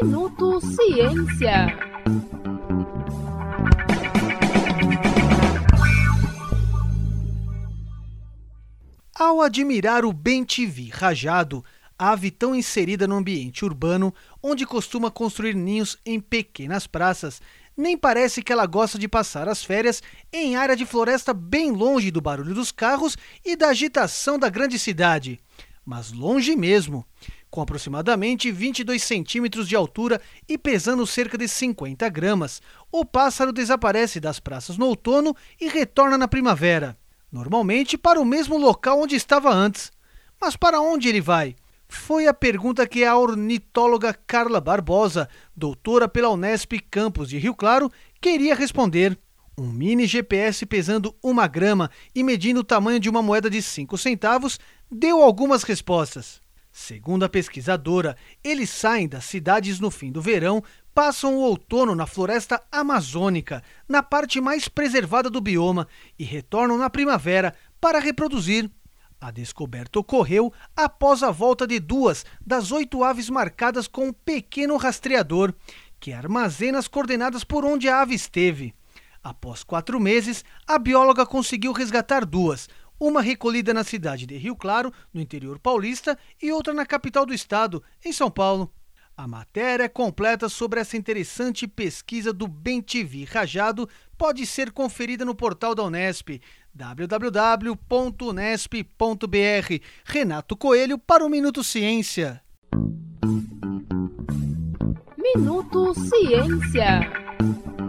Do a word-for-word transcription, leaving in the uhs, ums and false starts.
Minuto Ciência. Ao admirar o bem-te-vi rajado, ave tão inserida no ambiente urbano, onde costuma construir ninhos em pequenas praças, nem parece que ela gosta de passar as férias em área de floresta bem longe do barulho dos carros e da agitação da grande cidade. Mas longe mesmo. Com aproximadamente vinte e dois centímetros de altura e pesando cerca de cinquenta gramas, o pássaro desaparece das praças no outono e retorna na primavera, normalmente para o mesmo local onde estava antes. Mas para onde ele vai? Foi a pergunta que a ornitóloga Carla Barbosa, doutora pela Unesp Campus de Rio Claro, queria responder. Um mini G P S pesando uma grama e medindo o tamanho de uma moeda de cinco centavos deu algumas respostas. Segundo a pesquisadora, eles saem das cidades no fim do verão, passam o outono na floresta amazônica, na parte mais preservada do bioma, e retornam na primavera para reproduzir. A descoberta ocorreu após a volta de duas das oito aves marcadas com um pequeno rastreador, que armazena as coordenadas por onde a ave esteve. Após quatro meses, a bióloga conseguiu resgatar duas, uma recolhida na cidade de Rio Claro, no interior paulista, e outra na capital do estado, em São Paulo. A matéria completa sobre essa interessante pesquisa do bem-te-vi rajado pode ser conferida no portal da Unesp, w w w ponto unesp ponto b r. Renato Coelho para o Minuto Ciência. Minuto Ciência.